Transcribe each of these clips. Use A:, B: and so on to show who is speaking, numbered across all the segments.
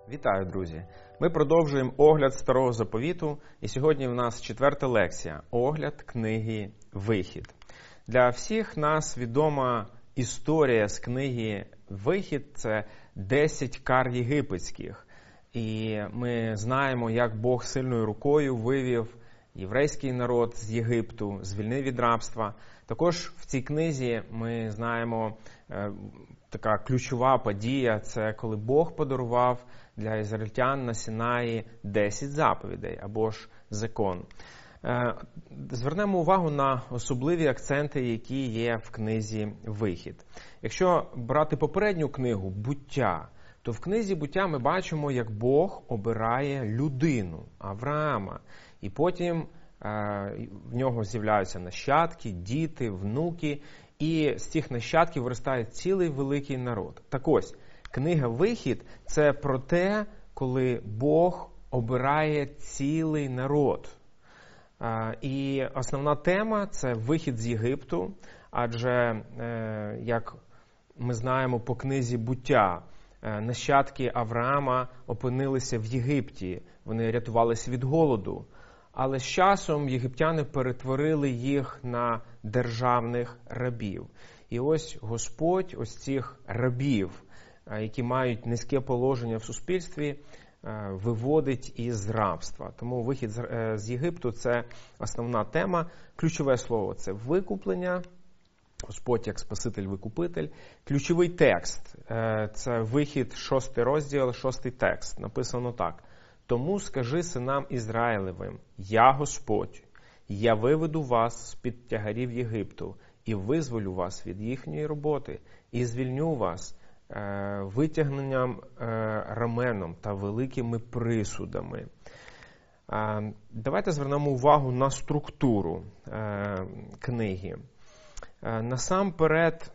A: Вітаю, друзі! Ми продовжуємо огляд Старого Заповіту, і сьогодні в нас 4-та лекція – огляд книги «Вихід». Для всіх нас відома історія з книги «Вихід» – це 10 кар єгипетських. І ми знаємо, як Бог сильною рукою вивів єврейський народ з Єгипту, звільнив від рабства. Також в цій книзі ми знаємо така ключова подія – це коли Бог подарував для ізраїльтян на Синаї 10 заповідей, або ж закон. Звернемо увагу на особливі акценти, які є в книзі «Вихід». Якщо брати попередню книгу «Буття», то в книзі «Буття» ми бачимо, як Бог обирає людину, Авраама, і потім в нього з'являються нащадки, діти, внуки, і з цих нащадків виростає цілий великий народ. Так ось, книга «Вихід» – це про те, коли Бог обирає цілий народ. І основна тема – це вихід з Єгипту, адже, як ми знаємо по книзі «Буття», нащадки Авраама опинилися в Єгипті, вони рятувалися від голоду. Але з часом єгиптяни перетворили їх на державних рабів. І ось Господь ось цих рабів, які мають низьке положення в суспільстві, виводить із рабства. Тому вихід з Єгипту – це основна тема. Ключове слово – це викуплення. Господь як Спаситель-Викупитель. Ключовий текст – це Вихід, 6 розділ, 6 текст. Написано так. «Тому скажи синам Ізраїлевим, я Господь, я виведу вас з-під тягарів Єгипту і визволю вас від їхньої роботи, і звільню вас витягненням раменом та великими присудами». Давайте звернемо увагу на структуру книги. Насамперед,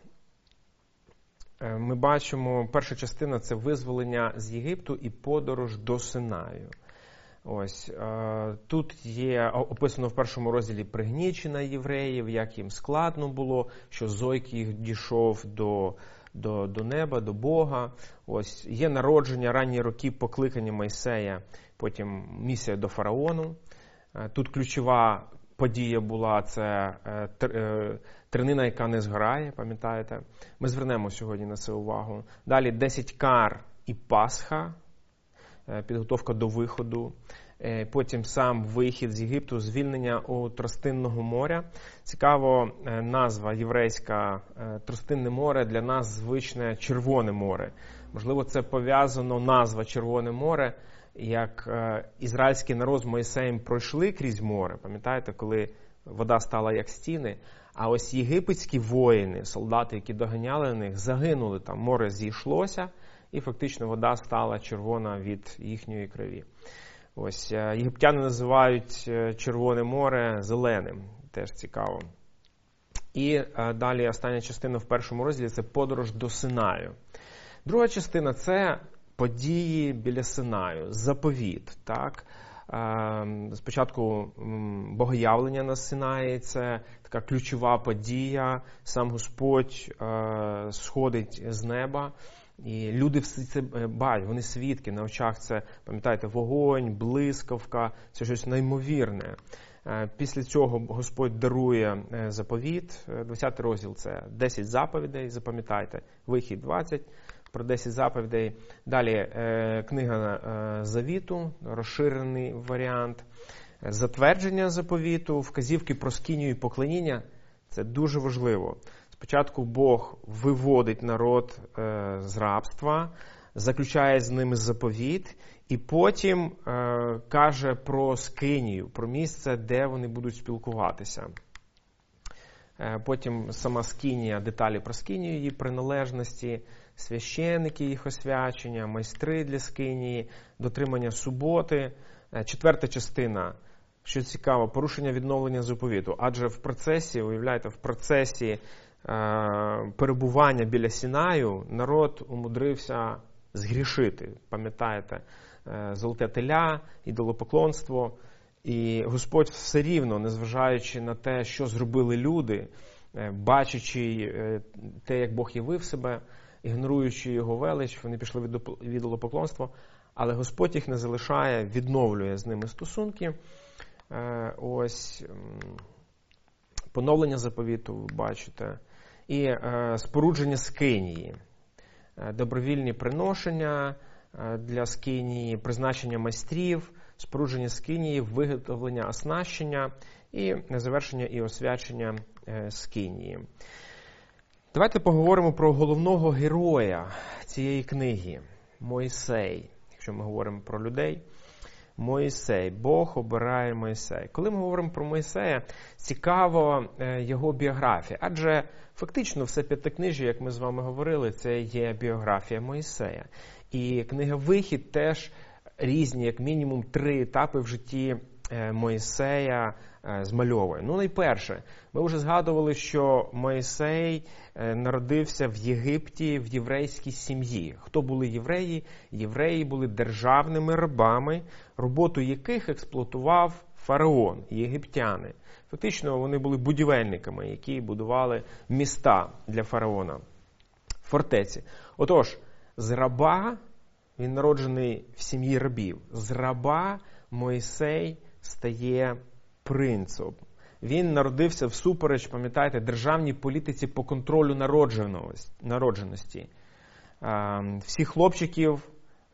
A: ми бачимо, перша частина – це визволення з Єгипту і подорож до Синаю. Ось, тут є описано в першому розділі пригнічення євреїв, як їм складно було, що зойк їх дійшов до неба, до Бога. Ось, є народження, ранні роки покликання Мойсея, потім місія до фараону. Тут ключова подія була – це тернина, яка не згорає, пам'ятаєте? Ми звернемо сьогодні на це увагу. Далі 10 кар і Пасха, підготовка до виходу. Потім сам вихід з Єгипту, звільнення у Тростинного моря. Цікаво, назва єврейська Тростинне море, для нас звичне Червоне море. Можливо, це пов'язано, назва Червоне море, як ізраїльський народ з Мойсеєм пройшли крізь море, пам'ятаєте, коли вода стала як стіни, а ось єгипетські воїни, солдати, які доганяли них, загинули там, море зійшлося, і фактично вода стала червона від їхньої крові. Ось, єгиптяни називають Червоне море зеленим, теж цікаво. І далі остання частина в першому розділі – це подорож до Синаю. Друга частина – це події біля Синаю, заповіт, так? Спочатку богоявлення на Синаї – це така ключова подія, сам Господь сходить з неба, і люди все це бачать, вони свідки, на очах це, пам'ятаєте, вогонь, блискавка, це щось неймовірне. Після цього Господь дарує заповіт, 20 розділ – це 10 заповідей, запам'ятайте, Вихід 20, про 10 заповідей. Далі книга Завіту, розширений варіант, затвердження заповіту, вказівки про скинію і поклоніння. Це дуже важливо. Спочатку Бог виводить народ з рабства, заключає з ними заповіт, і потім каже про скинію, про місце, де вони будуть спілкуватися. Потім сама скинія, деталі про скинію, її приналежності, священники їх освячення, майстри для скинії, дотримання суботи. 4-та частина, що цікаво, порушення відновлення заповіту. Адже в процесі, уявляєте, в процесі перебування біля Синаю народ умудрився згрішити. Пам'ятаєте, золоте теля, ідолопоклонство. І Господь все рівно, незважаючи на те, що зробили люди, бачачи те, як Бог явив себе, ігноруючи його велич, вони пішли від ідолопоклонства, але Господь їх не залишає, відновлює з ними стосунки. Ось поновлення заповіту, ви бачите, і спорудження скинії, добровільні приношення для скинії, призначення майстрів, спорудження скинії, виготовлення оснащення і завершення і освячення скинії. Давайте поговоримо про головного героя цієї книги – Мойсей. Якщо ми говоримо про людей, Мойсей. Бог обирає Мойсея. Коли ми говоримо про Мойсея, цікаво його біографія. Адже фактично все п'ятикнижжя, як ми з вами говорили, це є біографія Мойсея. І книга «Вихід» теж різні, як мінімум 3 етапи в житті Мойсея змальовує. Найперше, ми вже згадували, що Мойсей народився в Єгипті в єврейській сім'ї. Хто були євреї? Євреї були державними рабами, роботу яких експлуатував фараон, єгиптяни. Фактично вони були будівельниками, які будували міста для фараона, фортеці. Отож, з раба, він народжений в сім'ї рабів, з раба Мойсей стає принцем. Він народився всупереч, пам'ятаєте, державній політиці по контролю народженості. Всіх хлопчиків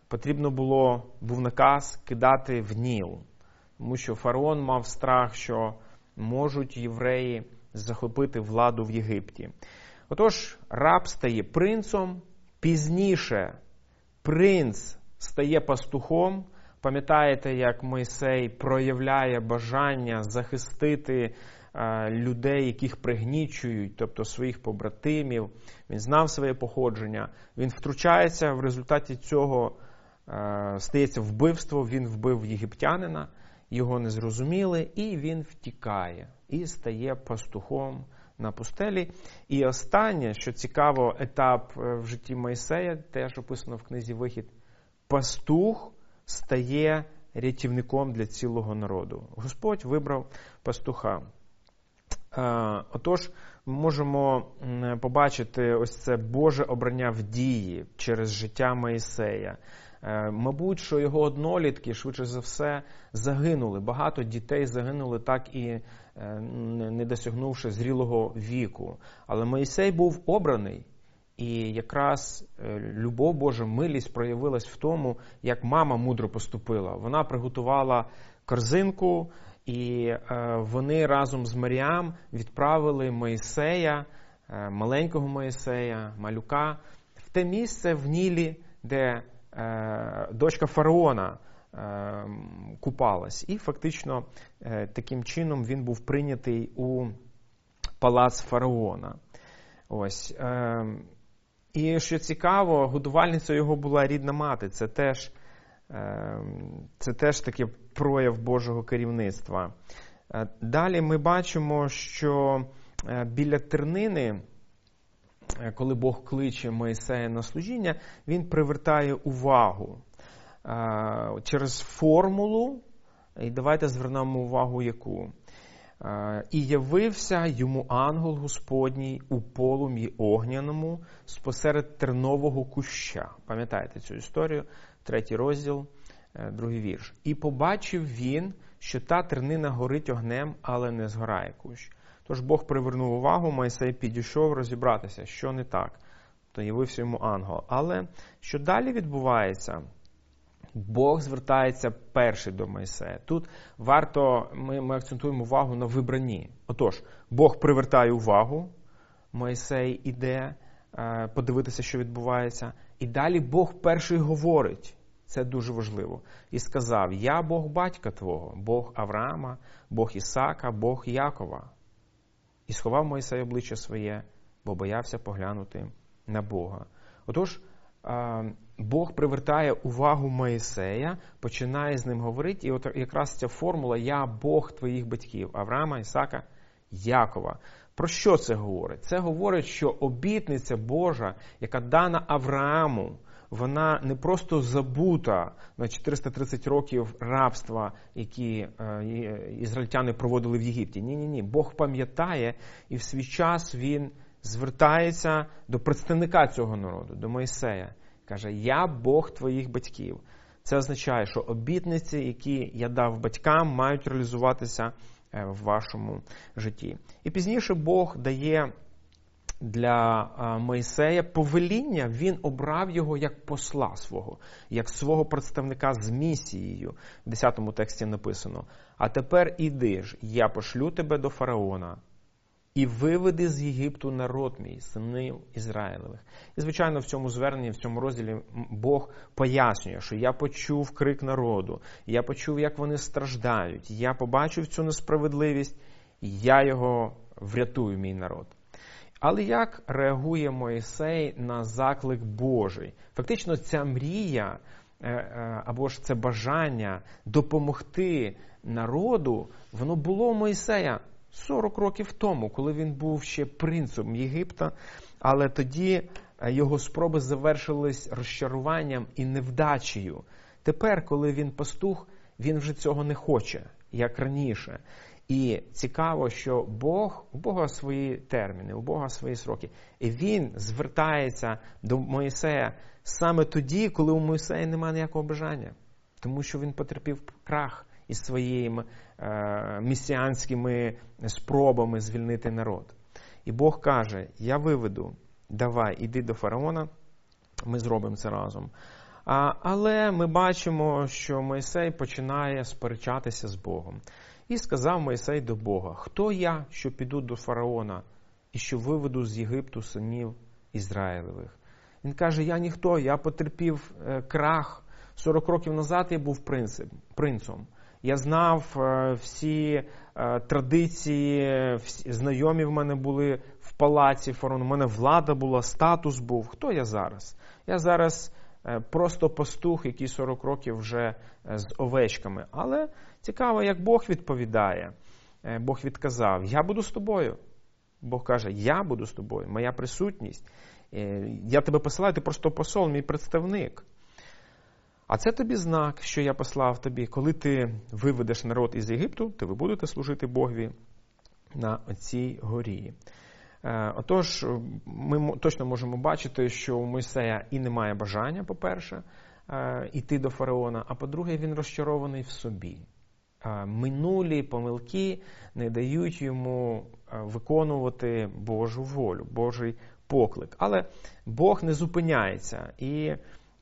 A: був наказ кидати в Ніл, тому що фараон мав страх, що можуть євреї захопити владу в Єгипті. Отож, раб стає принцем, пізніше принц стає пастухом. Пам'ятаєте, як Мойсей проявляє бажання захистити людей, яких пригнічують, тобто своїх побратимів. Він знав своє походження. Він втручається, в результаті цього стається вбивство. Він вбив єгиптянина, його не зрозуміли, і він втікає. І стає пастухом на пустелі. І останнє, що цікаво, етап в житті Мойсея, теж описано в книзі «Вихід». Пастух стає рятівником для цілого народу. Господь вибрав пастуха. Отож, ми можемо побачити ось це Боже обрання в дії через життя Мойсея. Мабуть, що його однолітки, швидше за все, загинули. Багато дітей загинули, так і не досягнувши зрілого віку. Але Мойсей був обраний. І якраз любов Божа, милість проявилась в тому, як мама мудро поступила. Вона приготувала корзинку, і вони разом з Маріам відправили Мойсея, маленького Мойсея, малюка, в те місце в Нілі, де дочка фараона купалась. І фактично таким чином він був прийнятий у палац фараона. Ось. І що цікаво, годувальницею його була рідна мати. Це теж такий прояв Божого керівництва. Далі ми бачимо, що біля тернини, коли Бог кличе Мойсея на служіння, він привертає увагу через формулу, і давайте звернемо увагу яку. «І явився йому ангел Господній у полум'ї огняному спосеред тернового куща». Пам'ятаєте цю історію? 3 розділ, 2 вірш. «І побачив він, що та тернина горить огнем, але не згорає кущ». Тож Бог привернув увагу, Мойсей підійшов розібратися, що не так. То явився йому ангел. Але що далі відбувається? Бог звертається перший до Мойсея. Тут варто, ми акцентуємо увагу на вибранні. Отож, Бог привертає увагу, Мойсей іде подивитися, що відбувається. І далі Бог перший говорить. Це дуже важливо. І сказав: «Я Бог батька твого, Бог Авраама, Бог Ісаака, Бог Якова». І сховав Мойсей обличчя своє, бо боявся поглянути на Бога. Отож, Бог привертає увагу Мойсея, починає з ним говорити, і от якраз ця формула «Я Бог твоїх батьків» Авраама, Ісаака, Якова. Про що це говорить? Це говорить, що обітниця Божа, яка дана Аврааму, вона не просто забута на 430 років рабства, які ізраїльтяни проводили в Єгипті. Ні. Бог пам'ятає, і в свій час він звертається до представника цього народу, до Мойсея. Каже: «Я Бог твоїх батьків». це означає, що обітниці, які я дав батькам, мають реалізуватися в вашому житті. І пізніше Бог дає для Мойсея повеління, він обрав його як посла свого, як свого представника з місією. В 10 тексті написано: «А тепер іди ж, я пошлю тебе до фараона, і виведи з Єгипту народ мій, синів Ізраїлевих». І, звичайно, в цьому зверненні, в цьому розділі Бог пояснює, що я почув крик народу, я почув, як вони страждають, я побачив цю несправедливість, я його врятую, мій народ. Але як реагує Мойсей на заклик Божий? Фактично, ця мрія, або ж це бажання допомогти народу, воно було у Мойсея 40 років тому, коли він був ще принцем Єгипта, але тоді його спроби завершились розчаруванням і невдачею. Тепер, коли він пастух, він вже цього не хоче, як раніше. І цікаво, що у Бога свої терміни, у Бога свої сроки. І він звертається до Мойсея саме тоді, коли у Мойсея немає ніякого бажання. Тому що він потерпів крах із своїми месіанськими спробами звільнити народ. І Бог каже: я виведу, давай, іди до фараона, ми зробимо це разом. Але ми бачимо, що Мойсей починає сперечатися з Богом. І сказав Мойсей до Бога: хто я, що піду до фараона і що виведу з Єгипту синів Ізраїлевих? Він каже: я ніхто, я потерпів крах. 40 років назад я був принцем. Я знав всі традиції, знайомі в мене були в палаці фараона, у мене влада була, статус був. Хто я зараз? Я зараз просто пастух, який 40 років вже з овечками. Але цікаво, як Бог відповідає. Бог відказав: я буду з тобою. Бог каже: я буду з тобою, моя присутність. Я тебе посилаю, ти просто посол, мій представник. А це тобі знак, що я послав тобі. Коли ти виведеш народ із Єгипту, то ви будете служити Богові на оцій горі. Отож, ми точно можемо бачити, що у Мойсея і немає бажання, по-перше, йти до фараона, а по-друге, він розчарований в собі. Минулі помилки не дають йому виконувати Божу волю, Божий поклик. Але Бог не зупиняється, і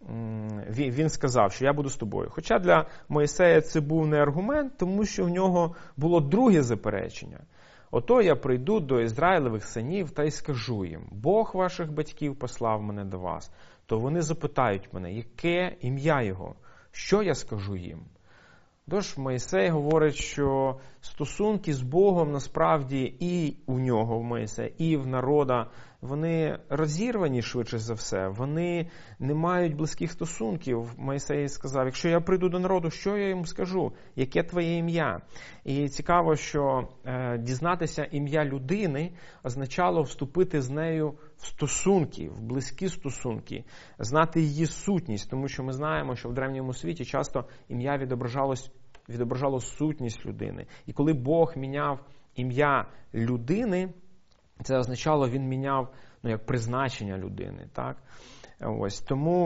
A: він сказав, що я буду з тобою. Хоча для Мойсея це був не аргумент, тому що в нього було друге заперечення. Ото я прийду до Ізраїлевих синів та й скажу їм: Бог ваших батьків послав мене до вас. То вони запитають мене: яке ім'я його? Що я скажу їм? Тож Мойсей говорить, що стосунки з Богом насправді і у нього, в Мойсея, і в народа, вони розірвані швидше за все, вони не мають близьких стосунків. Мойсей сказав: якщо я прийду до народу, що я їм скажу? Яке твоє ім'я? І цікаво, що дізнатися ім'я людини означало вступити з нею в стосунки, в близькі стосунки, знати її сутність, тому що ми знаємо, що в древньому світі часто ім'я відображало сутність людини. І коли Бог міняв ім'я людини, це означало, він міняв як призначення людини. Так? Ось.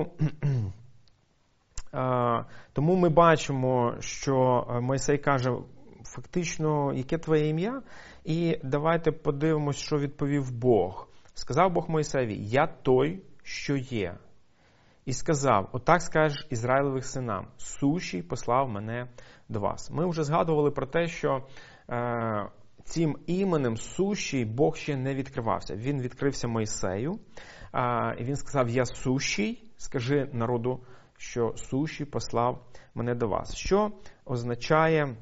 A: Тому ми бачимо, що Мойсей каже: фактично, яке твоє ім'я? І давайте подивимось, що відповів Бог. Сказав Бог Мойсеєві: я той, що є. І сказав: отак скажеш Ізраїлевих синам: сущий послав мене до вас. Ми вже згадували про те, що цим іменем сущий Бог ще не відкривався. Він відкрився Мойсею, і він сказав: я сущий, скажи народу, що сущий послав мене до вас. Що означає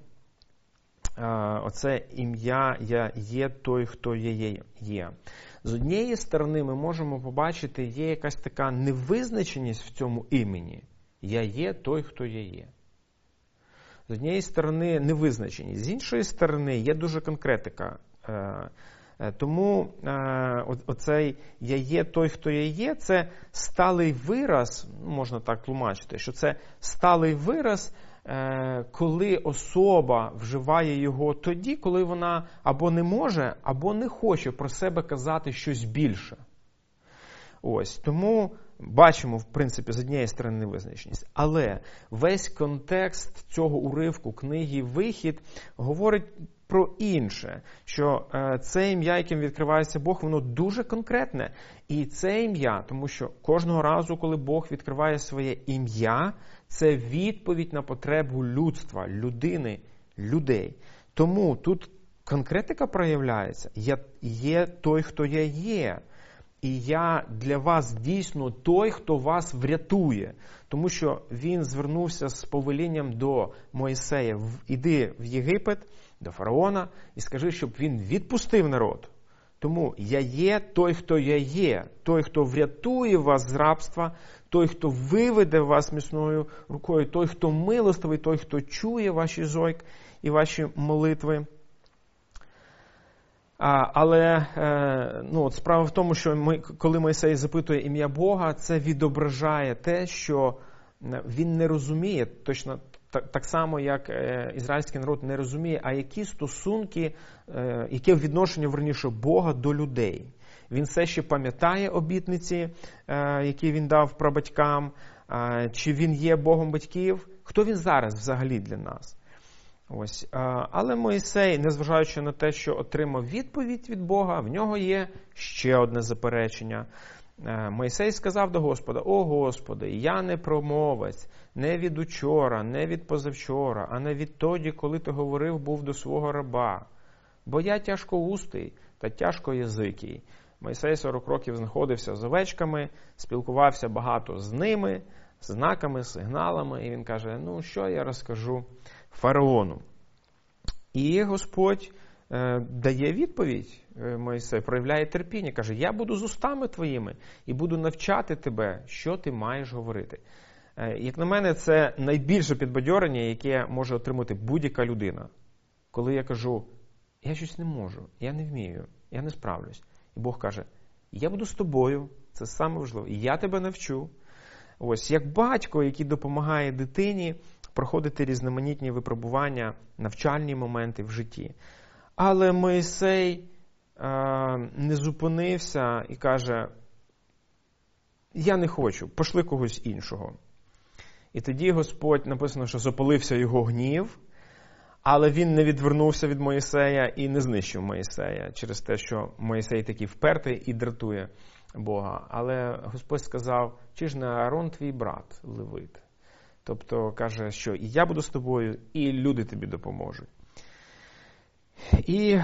A: оце ім'я «Я є той, хто є»? З однієї сторони ми можемо побачити, є якась така невизначеність в цьому імені. Я є той, хто я є. З однієї сторони невизначеність, з іншої сторони є дуже конкретика. Тому оцей «я є той, хто я є» – це сталий вираз, можна так тлумачити, що це сталий вираз, коли особа вживає його тоді, коли вона або не може, або не хоче про себе казати щось більше. Ось, тому бачимо, в принципі, з однієї сторони невизначеність. Але весь контекст цього уривку книги «Вихід» говорить про інше, що це ім'я, яким відкривається Бог, воно дуже конкретне. І це ім'я, тому що кожного разу, коли Бог відкриває своє ім'я, це відповідь на потребу людства, людини, людей. Тому тут конкретика проявляється. Я є той, хто я є. І я для вас дійсно той, хто вас врятує. Тому що він звернувся з повелінням до Мойсея: іди в Єгипет, до фараона, і скажи, щоб він відпустив народ. Тому я є той, хто я є. Той, хто врятує вас з рабства, той, хто виведе вас міцною рукою, той, хто милостивий, той, хто чує ваші зойк і ваші молитви. Але от справа в тому, що коли Мойсей запитує ім'я Бога, це відображає те, що він не розуміє, точно так само, як ізраїльський народ не розуміє, а які стосунки, яке відношення, верніше, Бога до людей. Він все ще пам'ятає обітниці, які він дав прабатькам, чи він є Богом батьків, хто він зараз взагалі для нас. Ось. Але Мойсей, незважаючи на те, що отримав відповідь від Бога, в нього є ще одне заперечення. Мойсей сказав до Господа: «О Господи, я не промовець, не від учора, не від позавчора, а не відтоді, коли ти говорив був до свого раба. Бо я тяжкоустий та тяжкоязикий». Мойсей 40 років знаходився з овечками, спілкувався багато з ними, знаками, сигналами, і він каже: що я розкажу фараону? І Господь дає відповідь Мойсею, проявляє терпіння, каже: я буду з устами твоїми і буду навчати тебе, що ти маєш говорити. Як на мене, це найбільше підбадьорення, яке може отримати будь-яка людина. Коли я кажу: я щось не можу, я не вмію, я не справлюсь. І Бог каже: я буду з тобою, це саме важливо, і я тебе навчу. Ось, як батько, який допомагає дитині проходити різноманітні випробування, навчальні моменти в житті. Але Мойсей не зупинився і каже: я не хочу, пошли когось іншого. І тоді Господь, написано, що запалився його гнів, але він не відвернувся від Мойсея і не знищив Мойсея через те, що Мойсей такий впертий і дратує Бога. Але Господь сказав: чи ж не Аарон твій брат, левит? Тобто каже, що і я буду з тобою, і люди тобі допоможуть. І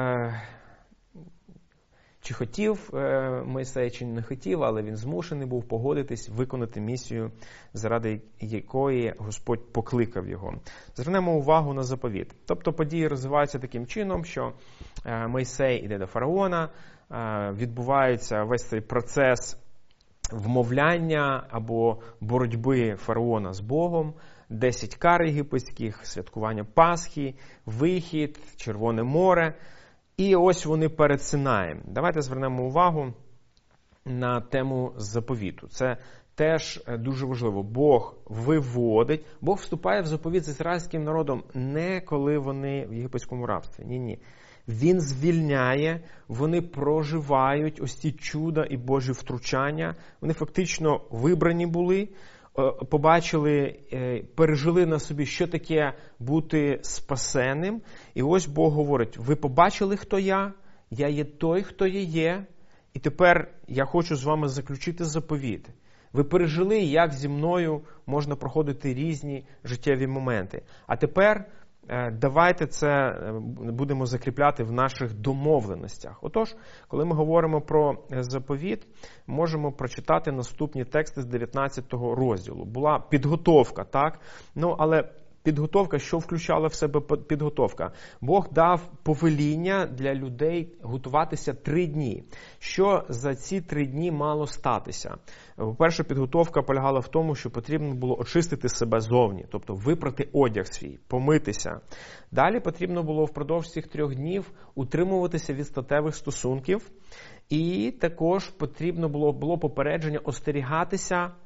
A: чи хотів Мойсей, чи не хотів, але він змушений був погодитись виконати місію, заради якої Господь покликав його. Звернемо увагу на заповіт. Тобто події розвиваються таким чином, що Мойсей іде до фараона, відбувається весь цей процес вмовляння або боротьби фараона з Богом, 10 кар єгипетських, святкування Пасхи, вихід, Червоне море. І ось вони перед Синаєм. Давайте звернемо увагу на тему заповіту. Це теж дуже важливо. Бог виводить, Бог вступає в заповіт з ізраїльським народом не коли вони в єгипетському рабстві. Ні. Він звільняє, вони проживають ось ці чуда і Божі втручання. Вони фактично вибрані були, побачили, пережили на собі, що таке бути спасеним. І ось Бог говорить: ви побачили, хто я є той, хто я є, і тепер я хочу з вами заключити заповіт. Ви пережили, як зі мною можна проходити різні життєві моменти. А тепер давайте це будемо закріпляти в наших домовленостях. Отож, коли ми говоримо про заповіт, можемо прочитати наступні тексти з 19 розділу. Була підготовка, так? Але підготовка, що включала в себе підготовка? Бог дав повеління для людей готуватися 3 дні. Що за ці 3 дні мало статися? Перша підготовка полягала в тому, що потрібно було очистити себе зовні, тобто випрати одяг свій, помитися. Далі потрібно було впродовж цих 3 днів утримуватися від статевих стосунків. І також потрібно було попередження остерігатися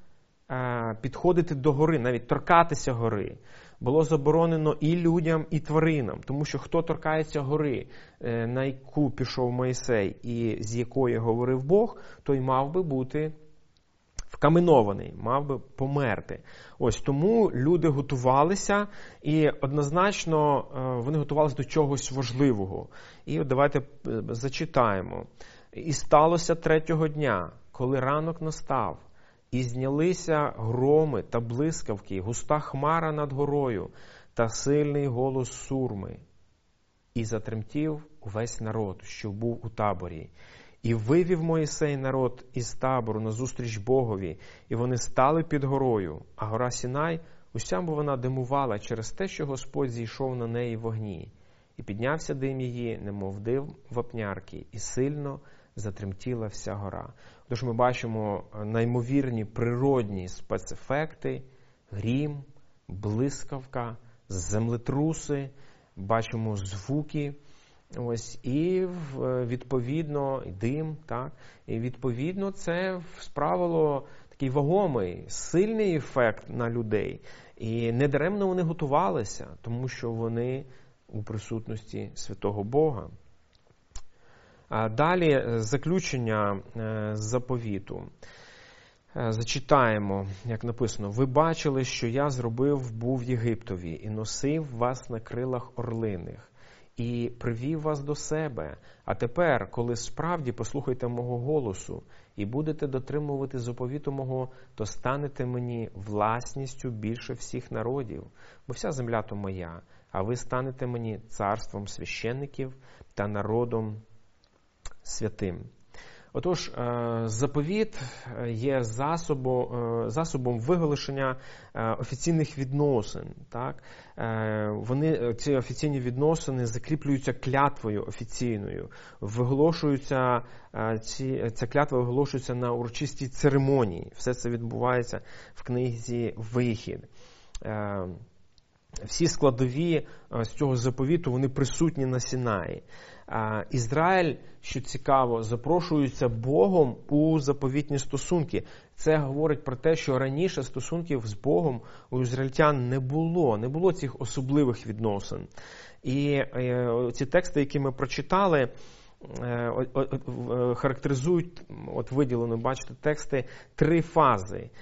A: підходити до гори, навіть торкатися гори. Було заборонено і людям, і тваринам, тому що хто торкається гори, на яку пішов Мойсей і з якої говорив Бог, той мав би бути вкаменований, мав би померти. Ось тому люди готувалися, і однозначно вони готувалися до чогось важливого. І от давайте зачитаємо. «І сталося третього дня, коли ранок настав, і знялися громи та блискавки, густа хмара над горою та сильний голос сурми. І затремтів увесь народ, що був у таборі. І вивів Мойсей народ із табору назустріч Богові, і вони стали під горою, а гора Сінай, уся вона димувала через те, що Господь зійшов на неї в вогні. І піднявся дим її, немов дим вапнярки, і сильно затремтіла вся гора». Тож ми бачимо неймовірні природні спецефекти, грім, блискавка, землетруси, бачимо звуки, ось, і відповідно дим, так, і відповідно це справило такий вагомий, сильний ефект на людей. І недаремно вони готувалися, тому що вони у присутності святого Бога. Далі заключення заповіту. Зачитаємо, як написано: «Ви бачили, що я зробив був Єгиптові, і носив вас на крилах орлиних, і привів вас до себе. А тепер, коли справді послухайте мого голосу, і будете дотримувати заповіту мого, то станете мені власністю більше всіх народів, бо вся земля то моя, а ви станете мені царством священників та народом святим». Отож, заповіт є засобом виголошення офіційних відносин. Так? Ці офіційні відносини закріплюються клятвою офіційною, ця клятва виголошується на урочистій церемонії. Все це відбувається в книзі «Вихід». Всі складові з цього заповіту, вони присутні на Сінаї. Ізраїль, що цікаво, запрошується Богом у заповітні стосунки. Це говорить про те, що раніше стосунків з Богом у ізраїльтян не було цих особливих відносин. І ці тексти, які ми прочитали, характеризують, от виділено, бачите, тексти, 3 фази,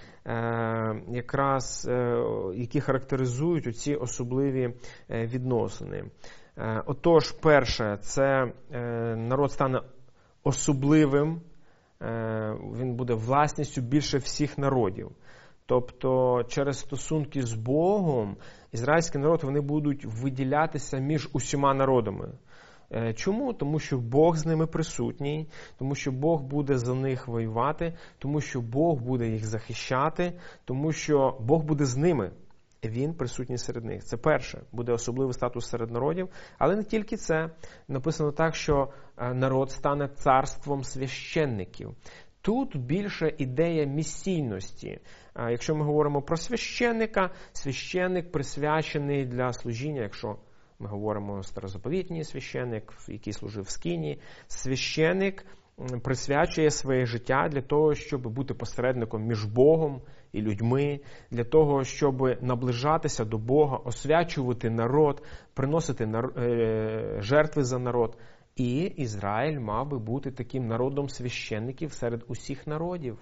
A: якраз які характеризують оці особливі відносини. Отож, перше, це народ стане особливим, він буде власністю більше всіх народів. Тобто через стосунки з Богом ізраїльський народ, вони будуть виділятися між усіма народами. Чому? Тому що Бог з ними присутній, тому що Бог буде за них воювати, тому що Бог буде їх захищати, тому що Бог буде з ними. Він присутній серед них. Це перше, буде особливий статус серед народів. Але не тільки це. Написано так, що народ стане царством священників. Тут більше ідея місійності. Якщо ми говоримо про священника, священник присвячений для служіння, якщо ми говоримо старозаповітній священник, який служив в скині, священник присвячує своє життя для того, щоб бути посередником між Богом і людьми, для того, щоб наближатися до Бога, освячувати народ, приносити жертви за народ. І Ізраїль мав би бути таким народом священників серед усіх народів,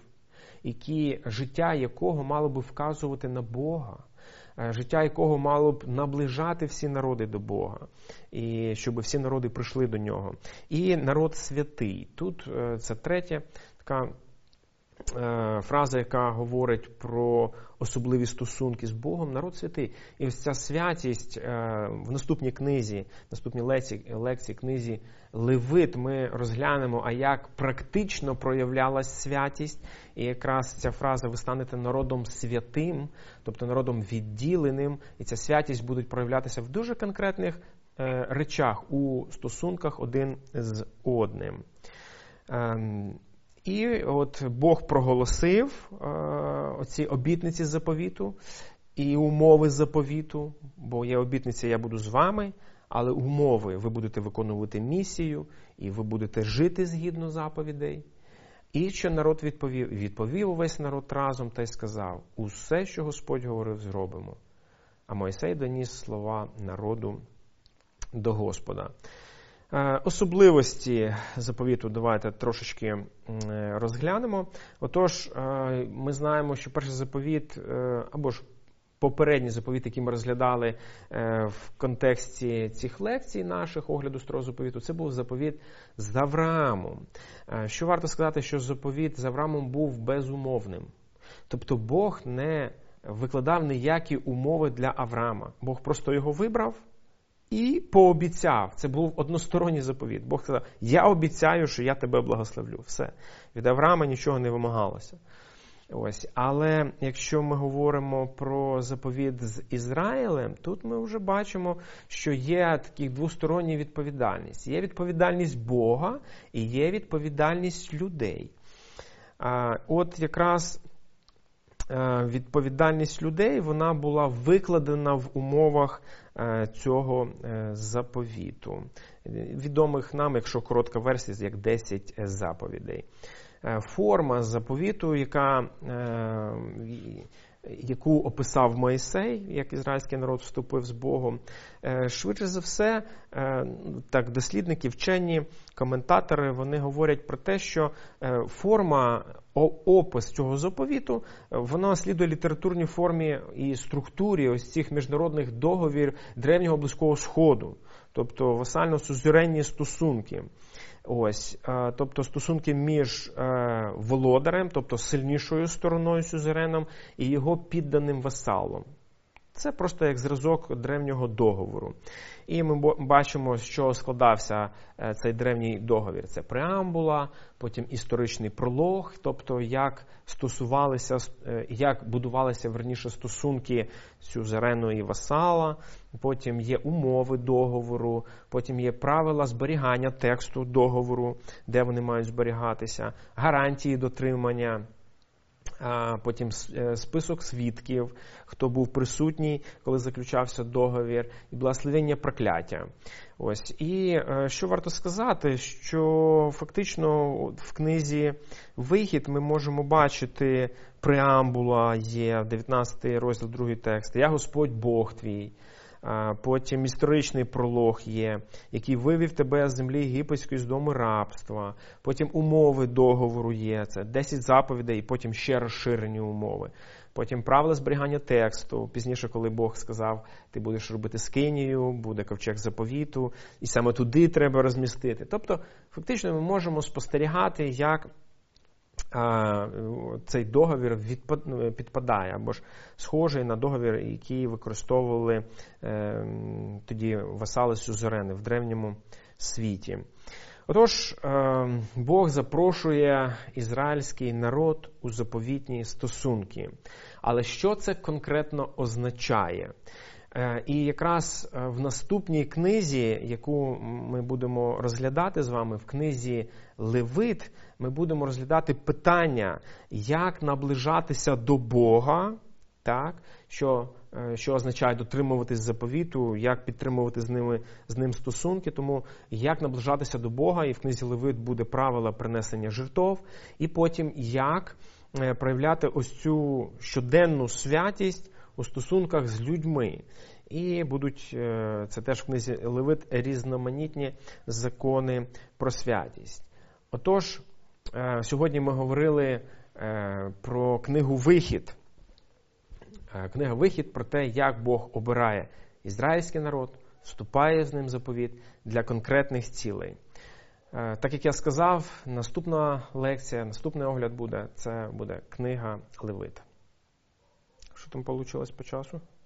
A: життя якого мало би вказувати на Бога, життя якого мало б наближати всі народи до Бога, і щоб всі народи прийшли до нього. І народ святий. Тут це третя така фраза, яка говорить про особливі стосунки з Богом, народ святий. І ось ця святість в наступній книзі, наступній лекції книзі Левит ми розглянемо, а як практично проявлялась святість. І якраз ця фраза «ви станете народом святим», тобто народом відділеним, і ця святість буде проявлятися в дуже конкретних речах, у стосунках один з одним. І от Бог проголосив оці обітниці заповіту і умови заповіту, бо є обітниця «я буду з вами», але умови – ви будете виконувати місію, і ви будете жити згідно заповідей. І що народ відповів? Відповів увесь народ разом та й сказав: усе, що Господь говорив, зробимо. А Мойсей доніс слова народу до Господа. Особливості заповіту давайте трошечки розглянемо. Отож, ми знаємо, що перший заповіт, або ж попередній заповіт, який ми розглядали в контексті цих лекцій наших, огляду старого заповіту, це був заповіт з Авраамом. Що варто сказати, що заповіт з Авраамом був безумовним. Тобто Бог не викладав ніякі умови для Авраама. Бог просто його вибрав і пообіцяв. Це був односторонній заповіт. Бог сказав: я обіцяю, що я тебе благословлю. Все. Від Авраама нічого не вимагалося. Ось. Але якщо ми говоримо про заповіт з Ізраїлем, тут ми вже бачимо, що є така двостороння відповідальність. Є відповідальність Бога і є відповідальність людей. От якраз відповідальність людей, вона була викладена в умовах цього заповіту. Відомих нам, якщо коротка версія, як 10 заповідей. Форма заповіту, яку описав Мойсей, як ізраїльський народ вступив з Богом, швидше за все, так дослідники, вчені, коментатори, вони говорять про те, що форма, опис цього заповіту, вона слідує літературній формі і структурі ось цих міжнародних договорів Древнього Близького Сходу, тобто васально-сюзеренні стосунки. Ось, тобто стосунки між володарем, тобто сильнішою стороною сюзереном, і його підданим васалом. Це просто як зразок древнього договору. І ми бачимо, з чого складався цей древній договір. Це преамбула, потім історичний пролог, тобто як будувалися верніше стосунки сюзерену і васала, потім є умови договору, потім є правила зберігання тексту договору, де вони мають зберігатися, гарантії дотримання, потім список свідків, хто був присутній, коли заключався договір, і благословення прокляття. Ось. І що варто сказати, що фактично в книзі «Вихід» ми можемо бачити, преамбула є, 19 розділ, 2 текст, «Я Господь Бог твій». Потім історичний пролог є, який вивів тебе з землі єгипетської, з дому рабства. Потім умови договору є, це 10 заповідей, і потім ще розширені умови. Потім правила зберігання тексту. Пізніше, коли Бог сказав, ти будеш робити скинію, буде ковчег заповіту, і саме туди треба розмістити. Тобто, фактично, ми можемо спостерігати, як цей договір підпадає, або ж схожий на договір, який використовували тоді васали-сюзерени в древньому світі. Отож, Бог запрошує ізраїльський народ у заповітні стосунки. Але що це конкретно означає? І якраз в наступній книзі, яку ми будемо розглядати з вами, в книзі Левит, ми будемо розглядати питання, як наближатися до Бога, так, що означає дотримуватись заповіту, як підтримувати з ним стосунки, тому як наближатися до Бога, і в книзі Левит буде правила принесення жертв, і потім як проявляти ось цю щоденну святість у стосунках з людьми. І будуть, це теж в книзі Левит, різноманітні закони про святість. Отож, сьогодні ми говорили про книгу «Вихід». Книга «Вихід» про те, як Бог обирає ізраїльський народ, вступає з ним в заповіт для конкретних цілей. Так як я сказав, наступна лекція, наступний огляд це буде книга Левит. Що там вийшло по часу?